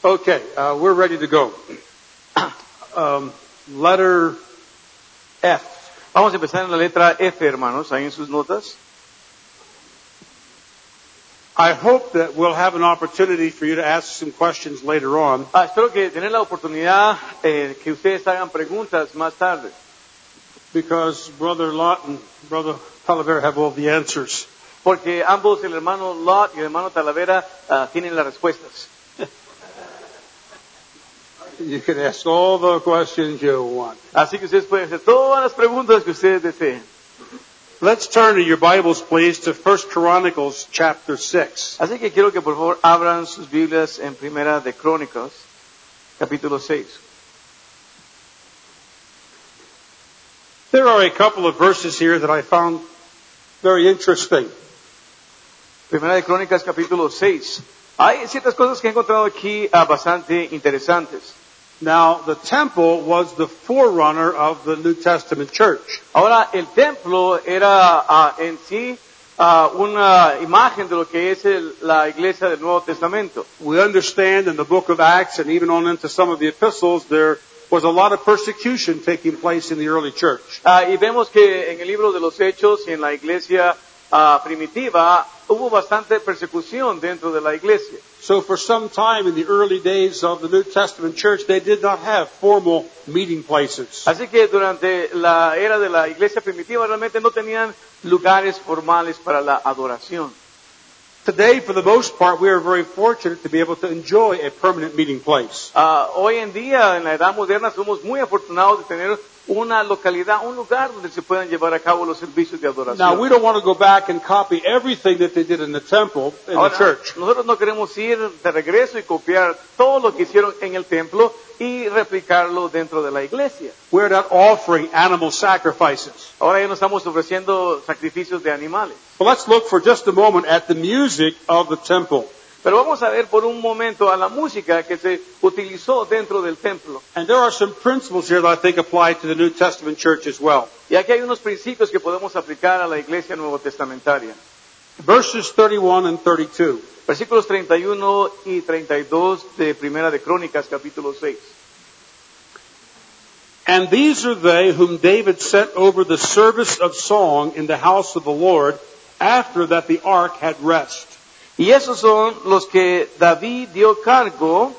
Okay, we're ready to go. Letter F. Vamos a empezar en la letra F, hermanos, ahí en sus notas. I hope that we'll have an opportunity for you to ask some questions later on. Espero que tener la oportunidad que ustedes hagan preguntas más tarde. Because Brother Lot and Brother Talavera have all the answers. Porque ambos, el hermano Lot y el hermano Talavera, tienen las respuestas. You can ask all the questions you want. Así que ustedes pueden hacer todas las preguntas que ustedes deseen. Let's turn to your Bibles, please, to 1 Chronicles chapter 6. Así que quiero que por favor abran sus Biblias en Primera de Crónicas, capítulo 6. There are a couple of verses here that I found very interesting. Primera de Crónicas, capítulo 6. Hay ciertas cosas que he encontrado aquí bastante interesantes. Now, the temple was the forerunner of the New Testament church. Ahora, el templo era en sí una imagen de lo que es la iglesia del Nuevo Testamento. We understand in the book of Acts and even on into some of the epistles, there was a lot of persecution taking place in the early church. Y vemos que en el libro de los Hechos y en la iglesia primitiva hubo bastante persecución dentro de la iglesia. So for some time in the early days of the New Testament church, they did not have formal meeting places. Así que durante la era de la iglesia primitiva realmente no tenían lugares formales para la adoración. Today, for the most part, we are very fortunate to be able to enjoy a permanent meeting place. Hoy en día, en la edad moderna, somos muy afortunados de tener una localidad, un lugar donde se puedan llevar a cabo los servicios de adoración. Now, we don't want to go back and copy everything that they did in the temple, in the church. Nosotros no queremos ir de regreso y copiar todo lo que hicieron en el templo y replicarlo dentro de la iglesia. We're not offering animal sacrifices. Ahora ya no estamos ofreciendo sacrificios de animales. Well, let's look for just a moment at the music of the temple. Pero vamos a ver por un momento a la música que se utilizó dentro del templo. And there are some principles here that I think apply to the New Testament church as well. Y aquí hay unos principios que podemos aplicar a la iglesia nuevo testamentaria. Verses 31 and 32. Versículos 31 y 32 de Primera de Crónicas, capítulo 6. And these are they whom David set over the service of song in the house of the Lord after that the ark had rest. Y esos son los que David dio cargo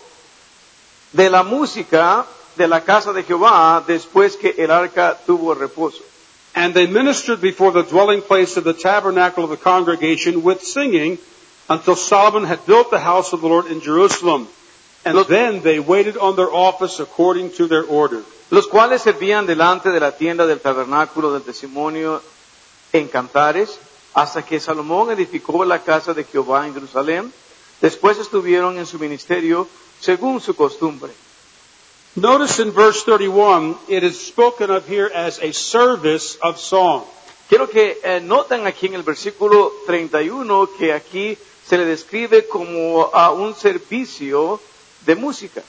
de la música de la casa de Jehová después que el arca tuvo reposo. And they ministered before the dwelling place of the tabernacle of the congregation with singing until Solomon had built the house of the Lord in Jerusalem. And then they waited on their office according to their order. Los cuales servían delante de la tienda del tabernáculo del testimonio en cantares, hasta que Salomón edificó la casa de Jehová en Jerusalén. Después estuvieron en su ministerio según su costumbre. Notice in verse 31, it is spoken of here as a service of song. Quiero que noten aquí en el versículo 31 que aquí se le describe como un servicio de música.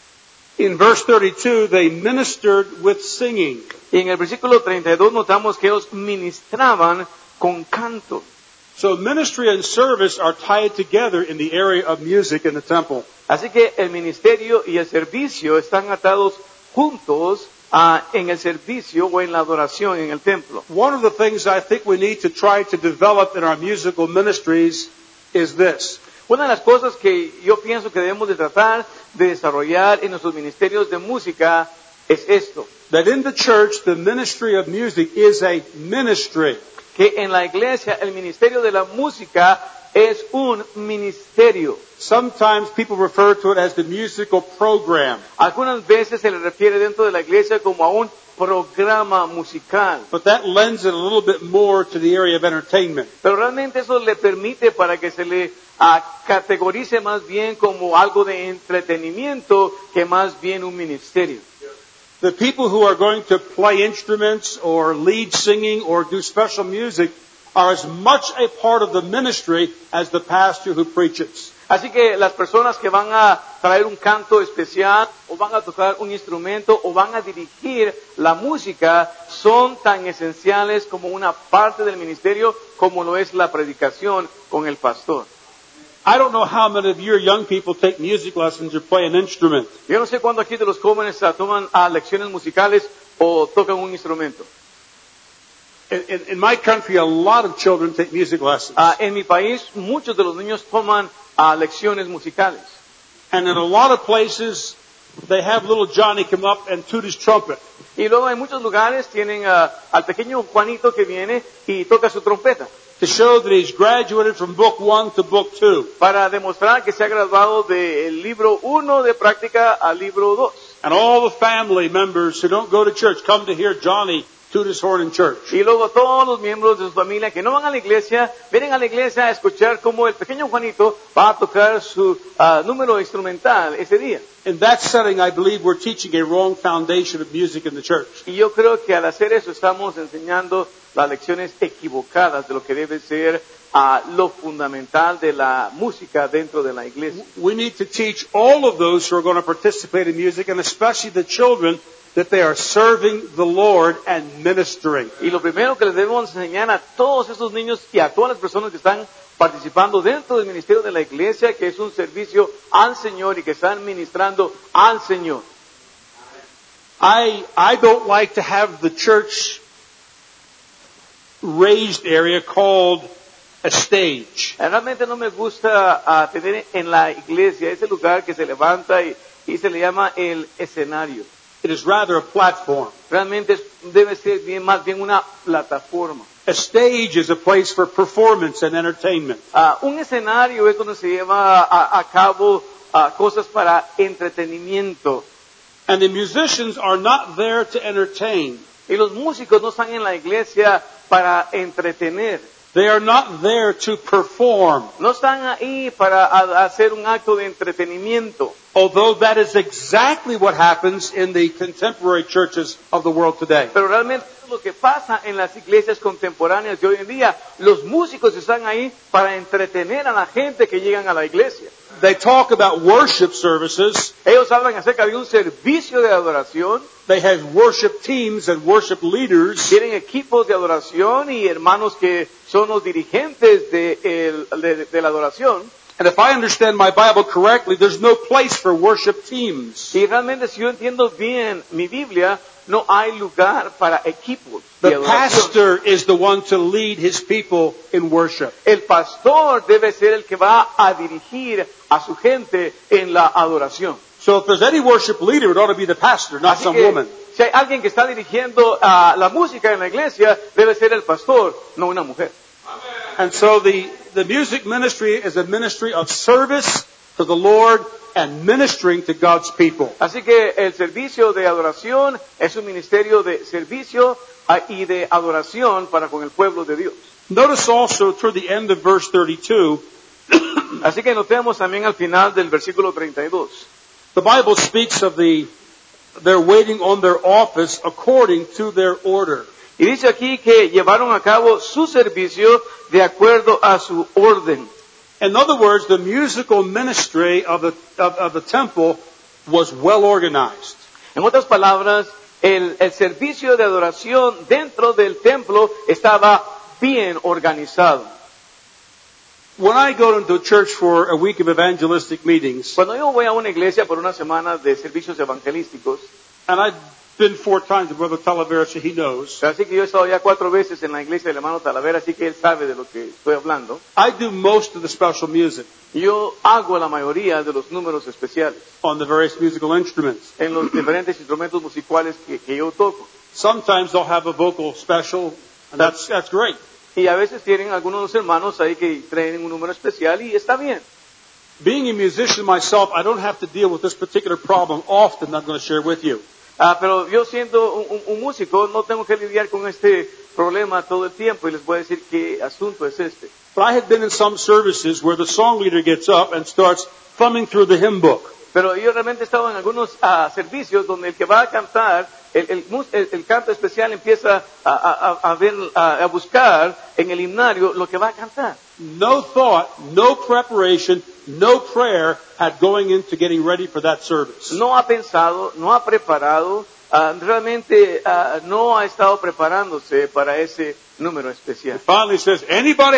In verse 32, they ministered with singing. Y en el versículo 32 notamos que ellos ministraban con canto. So ministry and service are tied together in the area of music in the temple. Así que el ministerio y el servicio están atados juntos en el servicio o en la adoración en el templo. One of the things I think we need to try to develop in our musical ministries is this. Una de las cosas que yo pienso que debemos de tratar de desarrollar en nuestros ministerios de música es esto. That in the church, the ministry of music is a ministry. Que en la iglesia el ministerio de la música es un ministerio. Sometimes people refer to it as the musical program. Algunas veces se le refiere dentro de la iglesia como a un programa musical. But that lends it a little bit more to the area of entertainment. Pero realmente eso le permite para que se le categorice más bien como algo de entretenimiento que más bien un ministerio. The people who are going to play instruments or lead singing or do special music are as much a part of the ministry as the pastor who preaches. Así que las personas que van a traer un canto especial o van a tocar un instrumento o van a dirigir la música son tan esenciales como una parte del ministerio como lo es la predicación con el pastor. I don't know how many of your young people take music lessons or play an instrument. Yo no sé cuándo aquí de los jóvenes toman lecciones musicales o tocan un instrumento. In my country, a lot of children take music lessons. En mi país, muchos de los niños toman lecciones musicales. And in a lot of places, they have little Johnny come up and toot his trumpet. Y luego en muchos lugares tienen al pequeño Juanito que viene y toca su trompeta. To show that he's graduated from book 1 to book 2. Para demostrar que se ha graduado del libro 1 de práctica al libro 2. And all the family members who don't go to church come to hear Johnny toot his horn in church. Y luego todos los miembros de su familia que no van a la iglesia, vienen a la iglesia a escuchar cómo el pequeño Juanito va a tocar su número instrumental ese día. In that setting, I believe we're teaching a wrong foundation of music in the church. Y yo creo que al hacer eso estamos enseñando las lecciones equivocadas de lo que debe ser lo fundamental de la música dentro de la iglesia. We need to teach all of those who are going to participate in music, and especially the children, that they are serving the Lord and ministering. Y lo primero que les debemos enseñar a todos esos niños y a todas las personas que están participando dentro del ministerio de la iglesia, que es un servicio al Señor y que están ministrando al Señor. I don't like to have the church raised area called a stage. Realmente no me gusta tener en la iglesia ese lugar que se levanta y se le llama el escenario. It is rather a platform. Realmente debe ser más bien una plataforma. A stage is a place for performance and entertainment. Un escenario es donde se lleva a cabo cosas para entretenimiento. And the musicians are not there to entertain. Y los músicos no están en la iglesia para entretener. They are not there to perform. No están ahí para hacer un acto de entretenimiento. Although that is exactly what happens in the contemporary churches of the world today. Pero realmente lo que pasa en las iglesias contemporáneas de hoy en día, los músicos están ahí para entretener a la gente que llegan a la iglesia. They talk about worship services. Ellos hablan acerca de un servicio de adoración. They have worship teams and worship leaders. Tienen equipos de adoración y hermanos que son los dirigentes de la adoración. And if I understand my Bible correctly, there's no place for worship teams. Y realmente si yo entiendo bien mi Biblia, no hay lugar para equipos de The adoración. pastor is the one to lead his people in worship. El pastor debe ser el que va a dirigir a su gente en la adoración. So if there's any worship leader, it ought to be the pastor, not Así some que, woman. si hay alguien que está dirigiendo la música en la iglesia, debe ser el pastor, no una mujer. And so the music ministry is a ministry of service to the Lord and ministering to God's people. Así que el servicio de adoración es un ministerio de servicio y de adoración para con el pueblo de Dios. Notice also toward the end of verse 32, Así que notemos también al final del versículo 32. the Bible speaks of they're waiting on their office according to their order. Y dice aquí que llevaron a cabo su servicio de acuerdo a su orden. In other words, the musical ministry of the temple was well organized. En otras palabras, el servicio de adoración dentro del templo estaba bien organizado. When I go into a church for a week of evangelistic meetings, Cuando yo voy a una iglesia por una semana de servicios evangelísticos, and I've been 4 times with Brother Talavera, so he knows, así que yo he estado ya 4 veces en la iglesia del hermano Talavera, así que él sabe de lo que estoy hablando. I do most of the special music Yo hago la mayoría de los números especiales on the various musical instruments. en los diferentes instrumentos musicales que yo toco. Sometimes they'll have a vocal special, and that's great. Y a veces tienen algunos de los hermanos ahí que traen un número especial y está bien. Being a musician myself, I don't have to deal with this particular problem often I'm going to share with you. Pero yo siendo un músico no tengo que lidiar con este problema todo el tiempo y les voy a decir qué asunto es este. But I have been in some services where the song leader gets up and starts thumbing through the hymn book. Pero yo realmente he estado en algunos servicios donde el que va a cantar, el canto especial empieza a buscar en el himnario lo que va a cantar. No thought, no preparation, no prayer had going into getting ready for that service. No ha pensado, no ha preparado, realmente no ha estado preparándose para ese número especial. Finally says, anybody have a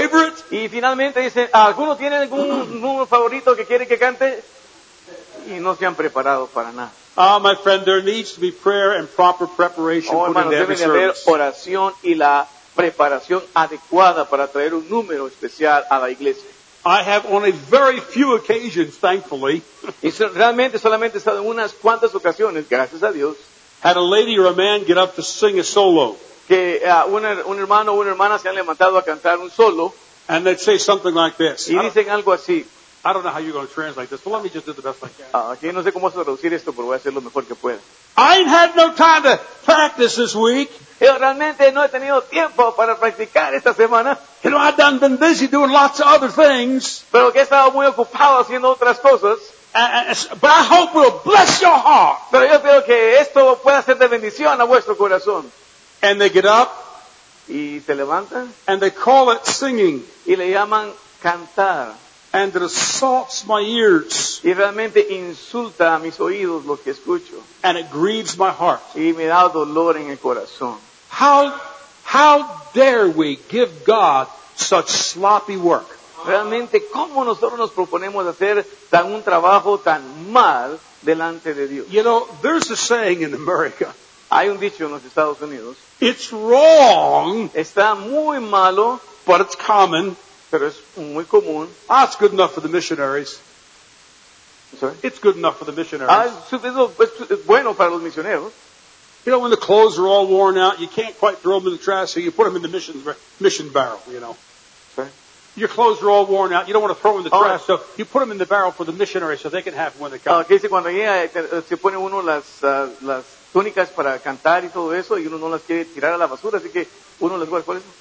favorite? Y finalmente dicen, ¿alguno tiene algún número favorito que quiere que cante? Y no se han preparado para nada. My friend, there needs to be prayer and proper preparation put Hermanos, into every debe de haber service. oración y la preparación adecuada para traer un número especial a la iglesia. I have on a very few occasions, thankfully, Y realmente solamente he estado en unas cuantas ocasiones, gracias a Dios, had a lady or a man get up to sing a solo. que un hermano o una hermana se han levantado a cantar un solo And they'd say something like this. y dicen algo así. I don't know how you're going to translate this, but let me just do the best I can. Aquí no sé cómo traducir esto, pero voy a hacer lo mejor que pueda. I ain't had no time to practice this week. Yo realmente no he tenido tiempo para practicar esta semana, You know, I've been busy doing lots of other things. pero que he estado muy ocupado haciendo otras cosas. But I hope it'll bless your heart. Pero yo creo que esto pueda ser de bendición a vuestro corazón. And they get up Y se levantan and they call it singing. y le llaman cantar. And it assaults my ears. Y realmente insulta a mis oídos lo que escucho. And it grieves my heart. Y me da dolor en el corazón. How dare we give God such sloppy work? Realmente, ¿cómo nosotros nos proponemos hacer un trabajo tan mal delante de Dios? You know, there's a saying in America. Hay un dicho en los Estados Unidos. It's wrong, Está muy malo, but it's common. pero es muy común. It's good enough for the missionaries. Sorry. It's good enough for the missionaries. Es bueno para los misioneros. You know, when the clothes are all worn out, you can't quite throw them in the trash, so you put them in the mission barrel, you know. Sorry. Your clothes are all worn out. You don't want to throw them in the Oh. trash, so you put them in the barrel for the missionaries so they can have them when they come. Que dice cuando llega, se pone uno las túnicas para cantar y todo eso, y uno no las quiere tirar a la basura, así que uno las guarda. ¿Cuál es?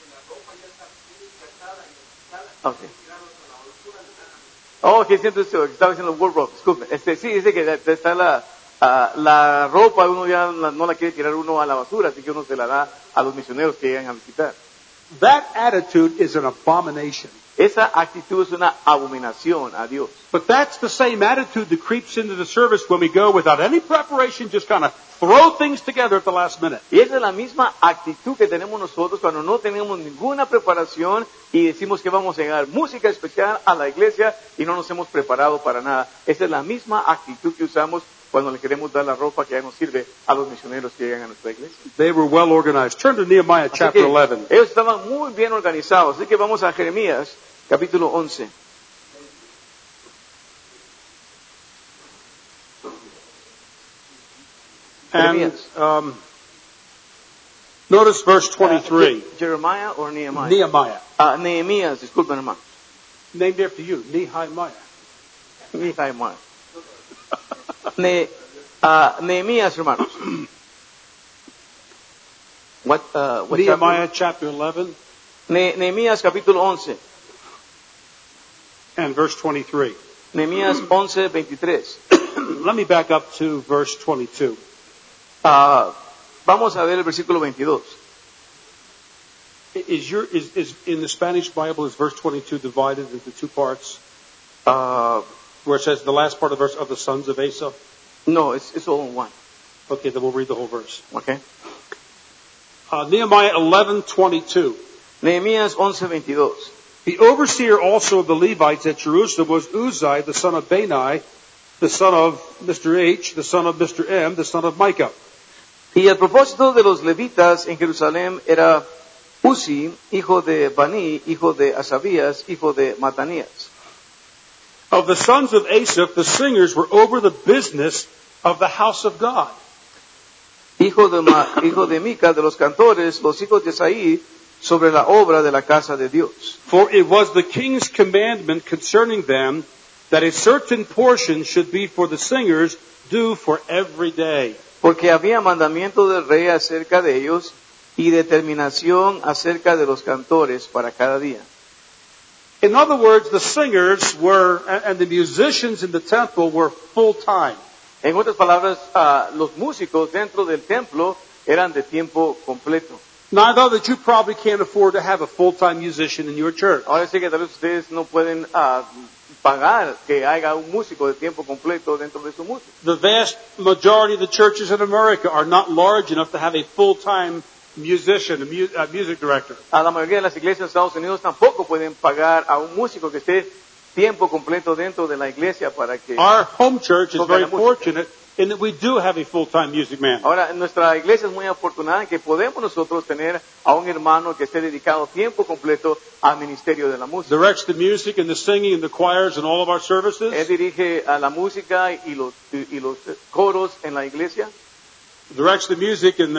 Okay. Que siento esto, que estaba diciendo World Rock, disculpe. Sí, dice que está la ropa, uno ya no la quiere tirar uno a la basura, así que uno se la da a los misioneros que llegan a visitar. That attitude is an abomination. Esa actitud es una abominación a Dios. But that's the same attitude that creeps into the service when we go without any preparation, just kind of throw things together at the last minute. Y esa es la misma actitud que tenemos nosotros cuando no tenemos ninguna preparación y decimos que vamos a llegar música especial a la iglesia y no nos hemos preparado para nada. Esa es la misma actitud que usamos cuando le queremos dar la ropa que ya nos sirve a los misioneros que llegan a nuestra iglesia. They were well organized. Turn to Nehemiah Así chapter que 11. ellos estaban muy bien organizados. Así que vamos a Jeremías, capítulo 11. And notice verse 23. Jeremiah or Nehemiah? Nehemiah. Nehemías, disculpen hermano. Named after you, Nehemiah. Nehemiah. Nehemías, hermanos. What Nehemiah chapter 11 Nehemías capítulo 11. and verse 23. Nehemías 11:23. Let me back up to verse 22. Vamos a ver el versículo 22. Is in the Spanish Bible, is verse 22 divided into two parts? Where it says the last part of the verse of the sons of Asa? No, it's all in one. Okay, then we'll read the whole verse. Okay. Nehemiah 11:22. Nehemías 11:22. The overseer also of the Levites at Jerusalem was Uzziah, the son of Bani, the son of Mr. H, the son of Mr. M, the son of Micah. Y el propósito de los levitas en Jerusalén era Uzi, hijo de Bani, hijo de Asabías, hijo de Matanías. Of the sons of Asaph, the singers were over the business of the house of God. Hijo de Mica, de los cantores, los hijos de Isaí, sobre la obra de la casa de Dios. For it was the king's commandment concerning them that a certain portion should be for the singers, due for every day. Porque había mandamiento del rey acerca de ellos y determinación acerca de los cantores para cada día. In other words, the singers were, and the musicians in the temple were full-time. En otras palabras, los músicos dentro del templo eran de tiempo completo. Now, I know that you probably can't afford to have a full-time musician in your church. Ahora sí que tal vez ustedes no pueden pagar que haya un músico de tiempo completo dentro de su música. The vast majority of the churches in America are not large enough to have a full-time musician, a music director. A la mayoría de las iglesias de Estados Unidos tampoco pueden pagar a un músico que esté tiempo completo dentro de la iglesia para que... Our home church is toque very la música. fortunate in that we do have a full-time music man. Ahora, nuestra iglesia es muy afortunada en que podemos nosotros tener a un hermano que esté dedicado tiempo completo al ministerio de la música. Directs the music and the singing and the choirs in all of our services. Él dirige a la música y los coros en la iglesia. Directs the music in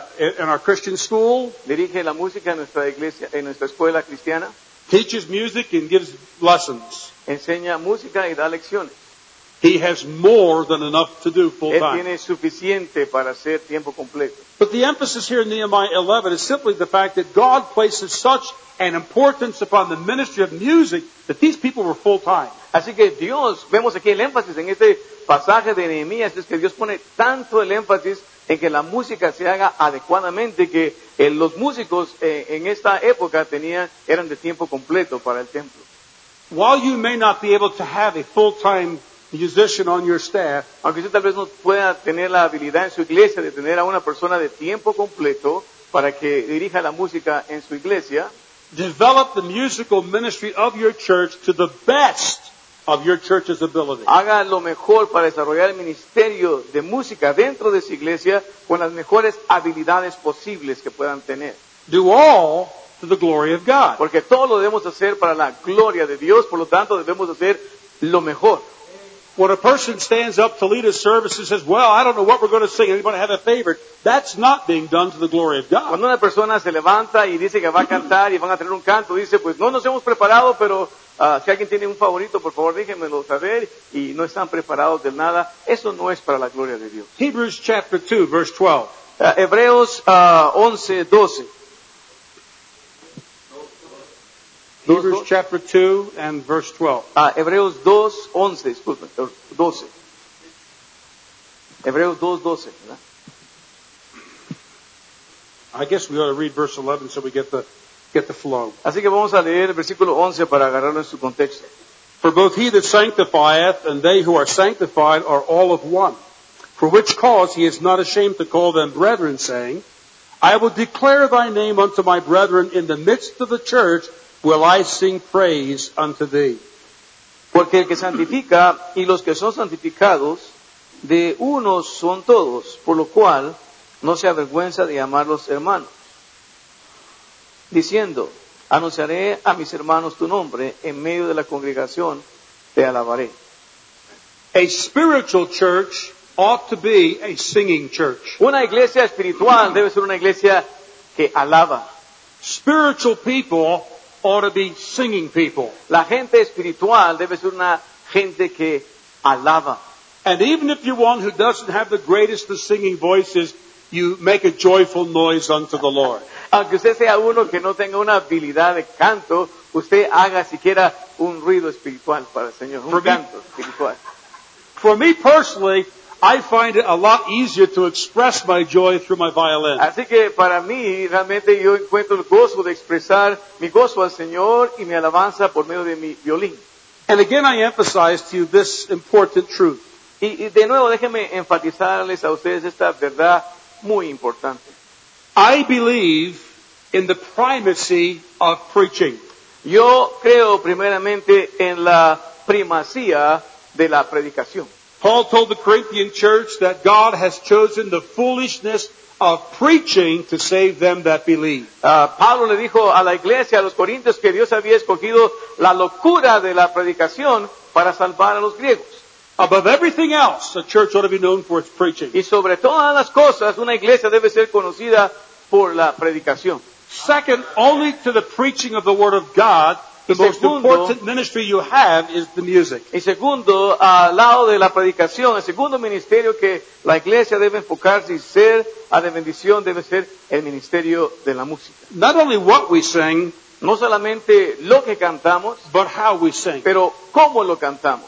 our Christian school. Dirige la música en nuestra iglesia, en nuestra escuela cristiana. Teaches music and gives lessons. Enseña música y da lecciones. He has more than enough to do full Él time. tiene suficiente para hacer tiempo completo. But the emphasis here in Nehemiah 11 is simply the fact that God places such an importance upon the ministry of music that these people were full time. Así que Dios, vemos aquí el énfasis en este pasaje de Nehemías, es que Dios pone tanto el énfasis en que la música se haga adecuadamente, que los músicos en esta época eran de tiempo completo para el templo. While you may not be able to have a full-time musician on your staff, Aunque usted tal vez no pueda tener la habilidad en su iglesia de tener a una persona de tiempo completo para que dirija la música en su iglesia, develop the musical ministry of your church to the best of your church's ability. haga lo mejor para desarrollar el ministerio de música dentro de su iglesia con las mejores habilidades posibles que puedan tener. Do all to the glory of God. Porque todo lo debemos hacer para la gloria de Dios, por lo tanto debemos hacer lo mejor. When a person stands up to lead a service and says, well, I don't know what we're going to sing, anybody have a favorite? That's not being done to the glory of God. Cuando una persona se levanta y dice que va a cantar y van a tener un canto, dice, pues no nos hemos preparado, pero si alguien tiene un favorito, por favor déjenmelo saber, y no están preparados de nada, eso no es para la gloria de Dios. Hebrews chapter 2, verse 12. Hebreos 11:12. Hebrews chapter 2 and verse 12. Hebreos 2:11, disculpen, 12. Hebreos 2:12, ¿verdad? I guess we ought to read verse 11 so we get the flow. Así que vamos a leer el versículo 11 para agarrarlo en su contexto. For both he that sanctifieth and they who are sanctified are all of one. For which cause he is not ashamed to call them brethren, saying, I will declare thy name unto my brethren in the midst of the church, will I sing praise unto thee. Porque el que santifica y los que son santificados, de unos son todos, por lo cual no se avergüenza de llamarlos hermanos, diciendo, anunciaré a mis hermanos tu nombre, en medio de la congregación te alabaré. A spiritual church ought to be a singing church. Una iglesia espiritual debe ser una iglesia que alaba. Spiritual people ought to be singing people. La gente espiritual debe ser una gente que alaba. And even if you're one who doesn't have the greatest of singing voices, you make a joyful noise unto the Lord. Aunque usted sea uno que no tenga una habilidad de canto, usted haga siquiera un ruido espiritual para el Señor, un canto espiritual. For me personally, I find it a lot easier to express my joy through my violin. Así que para mí, realmente yo encuentro el gozo de expresar mi gozo al Señor y mi alabanza por medio de mi violín. And again, I emphasize to you this important truth. Y de nuevo, déjenme enfatizarles a ustedes esta verdad muy importante. I believe in the primacy of preaching. Yo creo primeramente en la primacía de la predicación. Paul told the Corinthian church that God has chosen the foolishness of preaching to save them that believe. Pablo le dijo a la iglesia, a los corintios, que Dios había escogido la locura de la predicación para salvar a los griegos. Above everything else, a church ought to be known for its preaching. Y sobre todas las cosas, una iglesia debe ser conocida por la predicación. Second, only to the preaching of the Word of God, the most important ministry you have is the music. Y segundo, al lado de la predicación, el segundo ministerio que la iglesia debe enfocarse y ser a de bendición debe ser el ministerio de la música. Not only what we sing, No solamente lo que cantamos, but how we sing. pero cómo lo cantamos.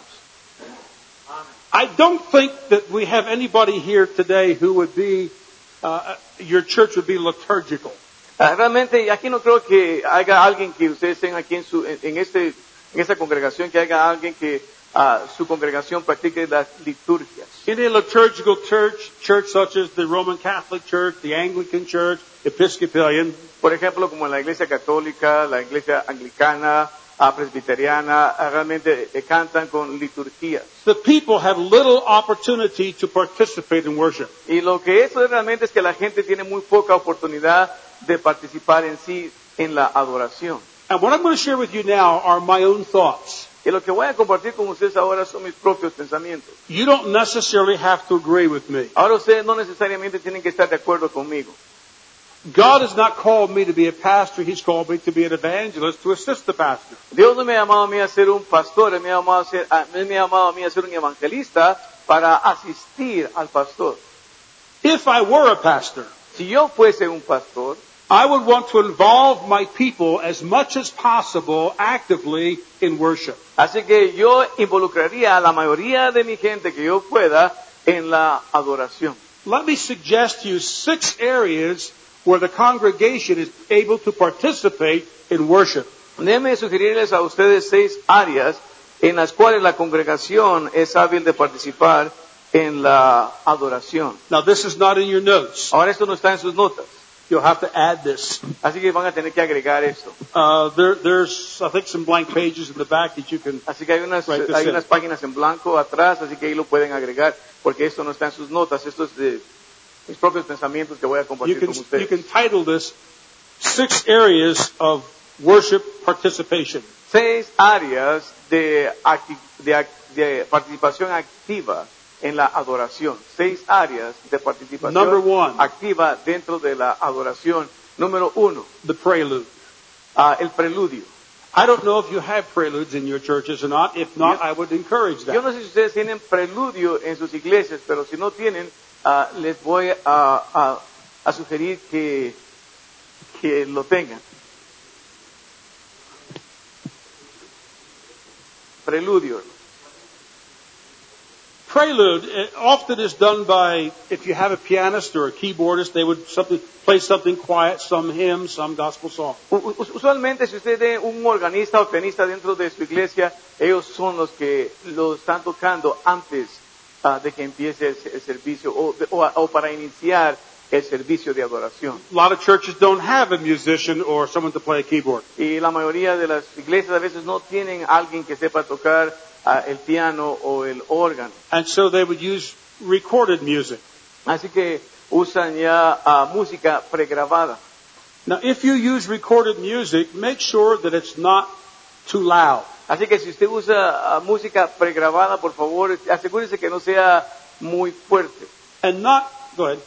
I don't think that we have anybody here today who would be, your church would be liturgical. Realmente aquí no creo que haya alguien que ustedes estén aquí en esta congregación, que haya alguien que su congregación practique las liturgias. In a liturgical church such as the Roman Catholic Church, the Anglican Church, Episcopalian, Por ejemplo, como en la iglesia católica, la iglesia anglicana, presbiteriana, realmente cantan con liturgías. the people have little opportunity to participate in worship. Y lo que eso realmente es que la gente tiene muy poca oportunidad de participar en sí en la adoración. And what I'm going to share with you now are my own thoughts. Y lo que voy a compartir con ustedes ahora son mis propios pensamientos. You don't necessarily have to agree with me. Ahora ustedes no necesariamente tienen que estar de acuerdo conmigo. God has not called me to be a pastor. He's called me to be an evangelist to assist the pastor. Dios no me ha llamado a mí a ser un pastor, Él me ha llamado a mí a ser un evangelista para asistir al pastor. If I were a pastor, Si yo fuese un pastor, I would want to involve my people as much as possible actively in worship. así que yo involucraría a la mayoría de mi gente que yo pueda en la adoración. Let me suggest to you 6 areas where the congregation is able to participate in worship. Déjenme sugerirles a ustedes 6 áreas en las cuales la congregación es hábil de participar en la adoración. Now, this is not in your notes. Ahora esto no está en sus notas, You'll have to add this. así que van a tener que agregar esto. There's, I think, some blank pages in the back that you can. Así que hay unas páginas en blanco atrás, así que ahí lo pueden agregar, porque esto no está en sus notas, esto es de mis propios pensamientos que voy a compartir con You ustedes. can title this 6 areas of worship participation. 6 áreas de participación activa en la adoración. 6 áreas de participación Number 1. activa dentro de la adoración. Número 1, The prelude. el preludio. I don't know if you have preludes in your churches or not. If not, I would encourage Yo that. no sé si ustedes tienen preludio en sus iglesias, pero si no tienen, les voy a sugerir que lo tengan. Preludio. Prelude often is done by, if you have a pianist or a keyboardist, they would play something quiet, some hymn, some gospel song. Usualmente, si usted tiene un organista o pianista dentro de su iglesia, ellos son los que lo están tocando antes de que empiece el servicio o para iniciar el servicio de adoración. A lot of churches don't have a musician or someone to play a keyboard. Y la mayoría de las iglesias a veces no tienen alguien que sepa tocar el piano o el órgano. And so they would use recorded music. Así que usan ya música pregrabada. Now, if you use recorded music, make sure that it's not too loud. Así que si usted usa música pregrabada, por favor, asegúrese que no sea muy fuerte. And not, go ahead.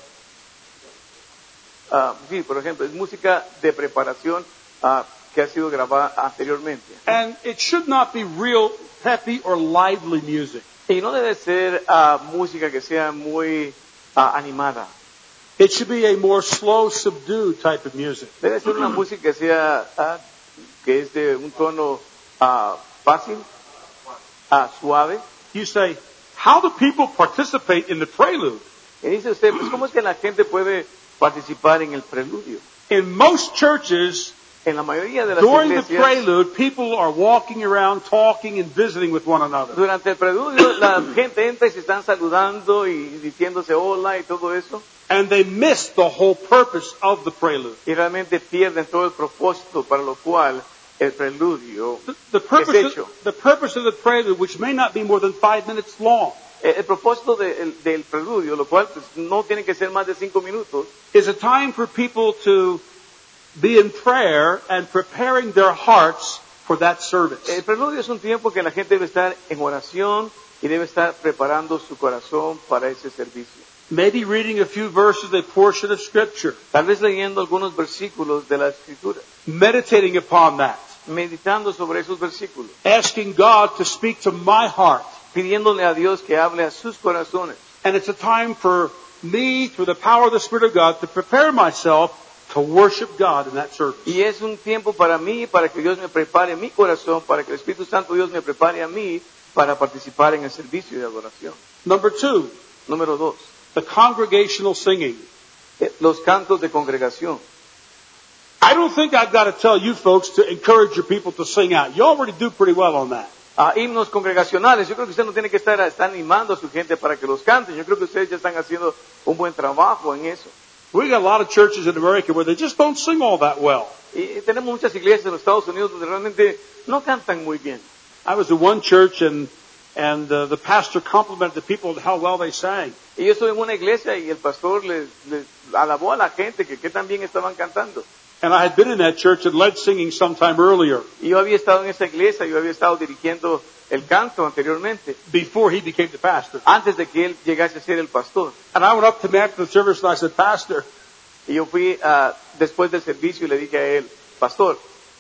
Sí, por ejemplo, es música de preparación que ha sido grabada anteriormente. And it should not be real peppy or lively music. Y no debe ser música que sea muy animada. It should be a more slow, subdued type of music. Debe ser una música que sea que es de un tono fácil, suave. You say, how do people participate in the prelude? Y dice usted, pues ¿cómo es que la gente puede participar en el preludio? In most churches, En la mayoría de las during the iglesias, prelude, people are walking around, talking and visiting with one another. durante el preludio, la gente entra y se están saludando y diciéndose hola y todo eso. And they miss the whole purpose of the prelude. Y realmente pierden todo el propósito para lo cual el preludio The es hecho. purpose of the prelude, which may not be more than 5 minutes long, El propósito del preludio, lo cual pues, no tiene que ser más de 5 minutos, is a time for people to be in prayer and preparing their hearts for that service. el preludio es un tiempo que la gente debe estar en oración y debe estar preparando su corazón para ese servicio. Maybe reading a few verses, a portion of Scripture, Tal vez leyendo algunos versículos de la Escritura, meditating upon that, meditando sobre esos versículos, asking God to speak to my heart. pidiéndole a Dios que hable a sus corazones. And it's a time for me, through the power of the Spirit of God, to prepare myself to worship God in that service. Y es un tiempo para mí, para que Dios me prepare mi corazón, para que el Espíritu Santo Dios me prepare a mí para participar en el servicio de adoración. Number 2, Número 2, the congregational singing. los cantos de congregación. I don't think I've got to tell you folks to encourage your people to sing out. You already do pretty well on that. himnos congregacionales. Yo creo que usted no tiene que estar animando a su gente para que los canten. Yo creo que ustedes ya están haciendo un buen trabajo en eso. We got a lot of churches in America where they just don't sing all that well. Y tenemos muchas iglesias en los Estados Unidos donde realmente no cantan muy bien. I was in one church and the pastor complimented the people on how well they sang. Y yo estuve en una iglesia y el pastor les alabó a la gente que tan bien estaban cantando. And I had been in that church and led singing sometime earlier, Y yo había estado en esa iglesia, yo había estado dirigiendo el canto anteriormente, before he became the pastor. antes de que él llegase a ser el pastor. And I went up to him after the service and I said, Pastor, Y yo fui después del servicio y le dije a él, pastor,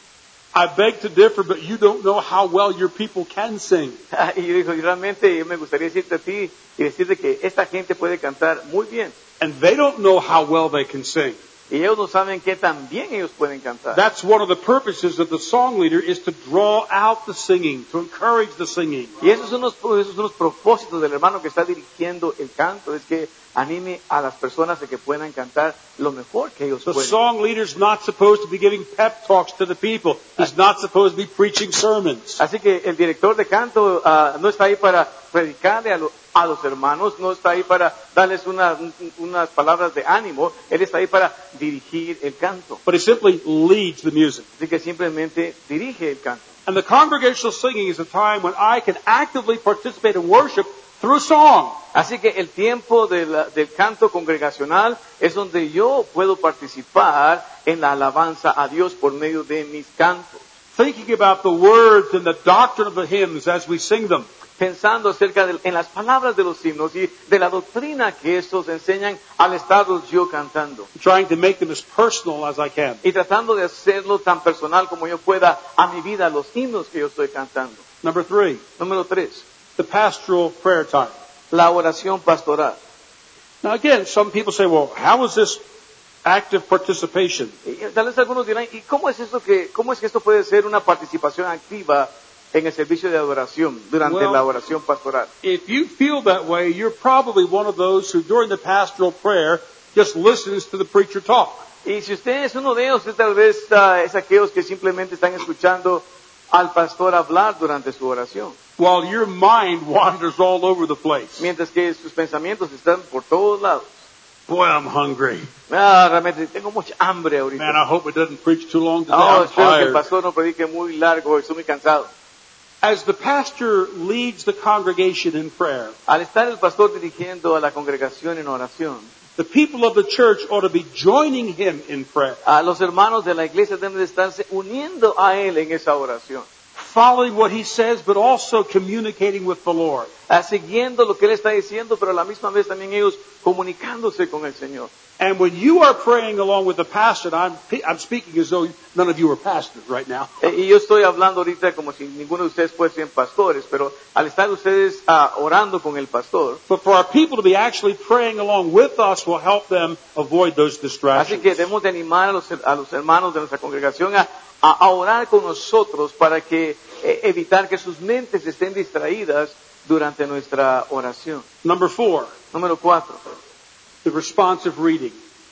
I beg to differ, but you don't know how well your people can sing. y yo digo, realmente me gustaría decirte a ti y decirte que esta gente puede cantar muy bien. And they don't know how well they can sing. Y ellos no saben qué tan bien ellos pueden cantar. That's one of the purposes of the song leader, is to draw out the singing, to encourage the singing. Y esos son los propósitos del hermano que está dirigiendo el canto, es que anime a las personas a que puedan cantar lo mejor que ellos The pueden. song leader's not supposed to be giving pep talks to the people. He's not supposed to be preaching sermons. Así que el director de canto no está ahí para predicarle a los hermanos, no está ahí para darles unas palabras de ánimo, él está ahí para dirigir el canto. But he simply leads the music. Así que simplemente dirige el canto. And the congregational singing is a time when I can actively participate in worship through song. Así que el tiempo del canto congregacional es donde yo puedo participar en la alabanza a Dios por medio de mis cantos. Thinking about the words and the doctrine of the hymns as we sing them. Pensando acerca en las palabras de los himnos y de la doctrina que estos enseñan al estarlos yo cantando. Trying to make them as personal as I can. Y tratando de hacerlo tan personal como yo pueda a mi vida, los himnos que yo estoy cantando. Number 3, Número 3, the pastoral prayer time. la oración pastoral. Now again, some people say, well, how is this active participation? Y tal vez algunos dirán, ¿y cómo es que esto puede ser una participación activa en el servicio de adoración durante Well, la oración pastoral? If you feel that way, you're probably one of those who during the pastoral prayer just listens to the preacher talk. Y si usted es uno de ellos, usted tal vez es aquellos que simplemente están escuchando al pastor hablar durante su oración, While your mind wanders all over the place. mientras que sus pensamientos están por todos lados. Boy, I'm hungry. Realmente tengo mucha hambre ahorita. Man, I hope it doesn't preach too long today. No, I'm espero que el tired. pastor no predique muy largo, estoy muy cansado. As the pastor leads the congregation in prayer, Al estar el pastor dirigiendo a la congregación en oración, the people of the church ought to be joining him in prayer, a los hermanos de la iglesia deben de estarse uniendo a él en esa oración, following what he says, but also communicating with the Lord. siguiendo lo que él está diciendo, pero a la misma vez también ellos comunicándose con el Señor. And when you are praying along with the pastor, and I'm speaking as though none of you are pastors right now. Y yo estoy hablando ahorita como si ninguno de ustedes fuese ser pastores, pero al estar ustedes orando con el pastor, But for our people to be actually praying along with us will help them avoid those así distractions. que debemos de animar a los hermanos de nuestra congregación a orar con nosotros para que evitar que sus mentes estén distraídas durante nuestra oración. Number 4, Número 4, the responsive reading.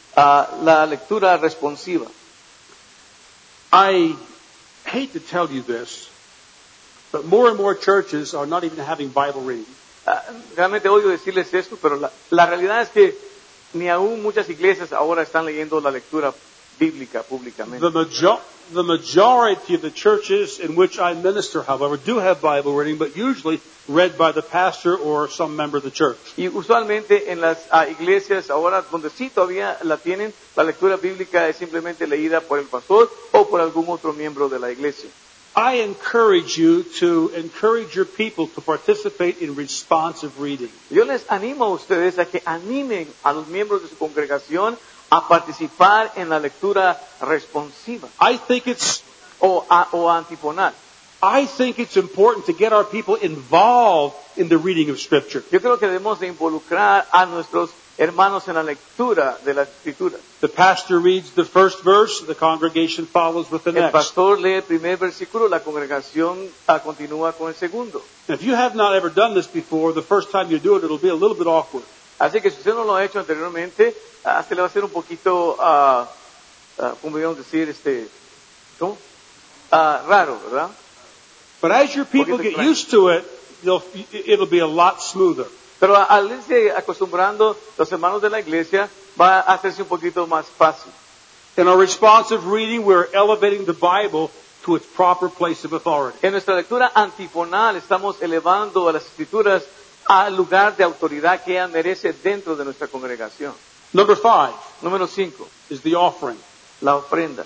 la lectura responsiva. I hate to tell you this, but more and more churches are not even having Bible reading. Realmente odio decirles esto, pero la realidad es que ni aún muchas iglesias ahora están leyendo la lectura bíblica públicamente. The majority of the churches in which I minister, however, do have Bible reading, but usually read by the pastor or some member of the church. Y usualmente en las iglesias ahora donde sí todavía la tienen, la lectura bíblica es simplemente leída por el pastor o por algún otro miembro de la iglesia. I encourage you to encourage your people to participate in responsive reading. Yo les animo a ustedes a que animen a los miembros de su congregación a participar en la lectura responsiva I think it's o antifonal. I think it's important to get our people involved in the reading of Scripture. Yo creo que debemos de involucrar a nuestros hermanos en la lectura de la Escritura. The pastor reads the first verse, the congregation follows with the El next. pastor lee el primer versículo, la congregación continúa con el segundo. And if you have not ever done this before, the first time you do it, it'll be a little bit awkward. Así que si usted no lo ha hecho anteriormente, se le va a hacer un poquito, ¿cómo podríamos decir? ¿Cómo? Raro, ¿verdad? But as your people Poquito get extraño. used to it, it'll be a lot smoother. Pero al irse acostumbrando los hermanos de la iglesia, va a hacerse un poquito más fácil. In our responsive reading, we're elevating the Bible to its proper place of authority. En nuestra lectura antifonal estamos elevando a las escrituras al lugar de autoridad que ella merece dentro de nuestra congregación. Number 5 Número 5, is the offering. la ofrenda.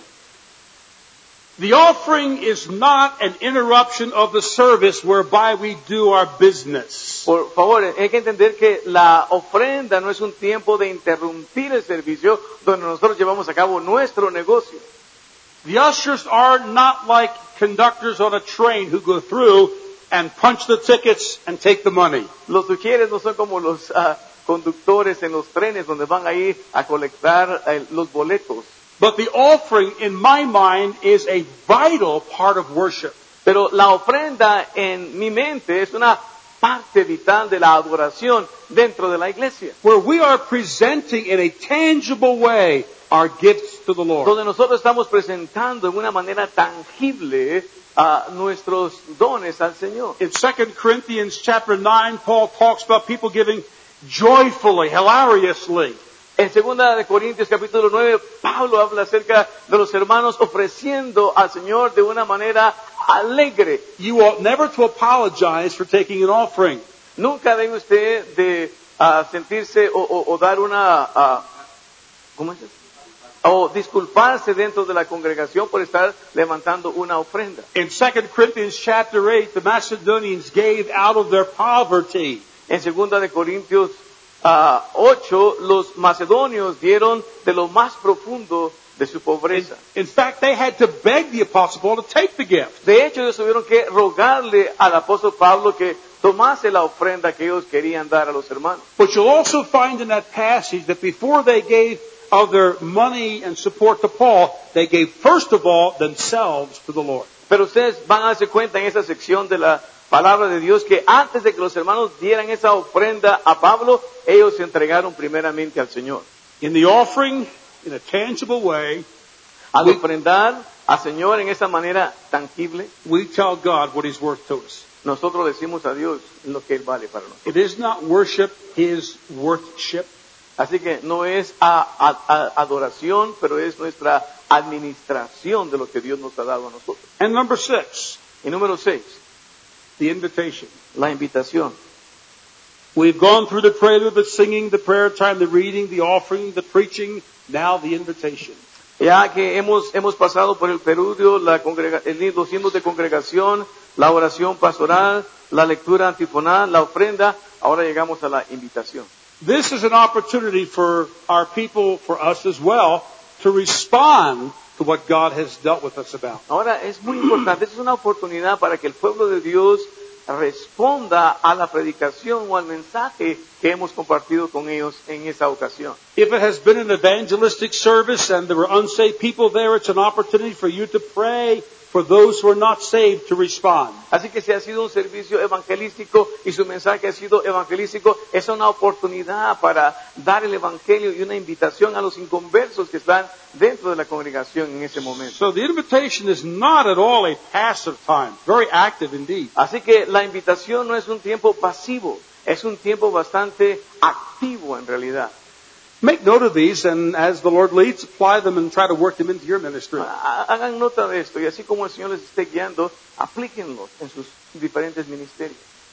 The offering is not an interruption of the service whereby we do our business. Por favor, hay que entender que la ofrenda no es un tiempo de interrumpir el servicio donde nosotros llevamos a cabo nuestro negocio. The ushers are not like conductors on a train who go through and punch the tickets and take the money. Los sugieres no son como los conductores en los trenes donde van a ir a colectar los boletos. But the offering, in my mind, is a vital part of worship. Pero la ofrenda en mi mente es una parte vital de la adoración dentro de la iglesia. Where we are presenting in a tangible way our gifts to the Lord. Donde nosotros estamos presentando en una manera tangible nuestros dones al Señor. In 2 Corinthians chapter 9, Paul talks about people giving joyfully, hilariously. En 2 Corintios capítulo 9, Pablo habla acerca de los hermanos ofreciendo al Señor de una manera alegre. You ought never to apologize for taking an offering. Nunca debe usted de sentirse o dar una, ¿cómo es eso? O disculparse dentro de la congregación por estar levantando una ofrenda. In 2 Corinthians chapter 8, the Macedonians gave out of their poverty. En 2 Corintios 8, los macedonios dieron de lo más profundo de su pobreza. In fact, they had to beg the Apostle Paul to take the gift. De hecho, ellos tuvieron que rogarle al apóstol Pablo que tomase la ofrenda que ellos querían dar a los hermanos. But you'll also find in that passage that before they gave of their money and support to Paul, they gave first of all themselves to the Lord. Pero ustedes van a darse cuenta en esa sección de la palabra de Dios que antes de que los hermanos dieran esa ofrenda a Pablo, ellos se entregaron primeramente al Señor. In the offering, in a tangible way, Al ofrendar al Señor en esa manera tangible, we tell God what He's worth to us. nosotros decimos a Dios lo que Él vale para nosotros. It is not worship, His worthship. Así que no es adoración, pero es nuestra administración de lo que Dios nos ha dado a nosotros. And number 6, Y número 6, the invitation. la invitación. We've gone through the prelude, the singing, the prayer time, the reading, the offering, the preaching, now the invitation. Ya que hemos pasado por el preludio, los himnos de congregación, la oración pastoral, la lectura antifonal, la ofrenda, ahora llegamos a la invitación. This is an opportunity for our people, for us as well, to respond to what God has dealt with us about. Ahora es muy importante, es una oportunidad para que el pueblo de Dios responda a la predicación o al mensaje que hemos compartido con ellos en esa ocasión. If it has been an evangelistic service and there were unsaved people there, it's an opportunity for you to pray for those who are not saved to respond. Así que si ha sido un servicio evangelístico y su mensaje ha sido evangelístico, es una oportunidad para dar el evangelio y una invitación a los inconversos que están dentro de la congregación en ese momento. So the invitation is not at all a passive time, very active indeed. Así que la invitación no es un tiempo pasivo, es un tiempo bastante activo en realidad. Make note of these, and as the Lord leads, apply them and try to work them into your ministry. Hagan nota de esto y así como el Señor les esté guiando, aplíquenlos en sus diferentes ministerios.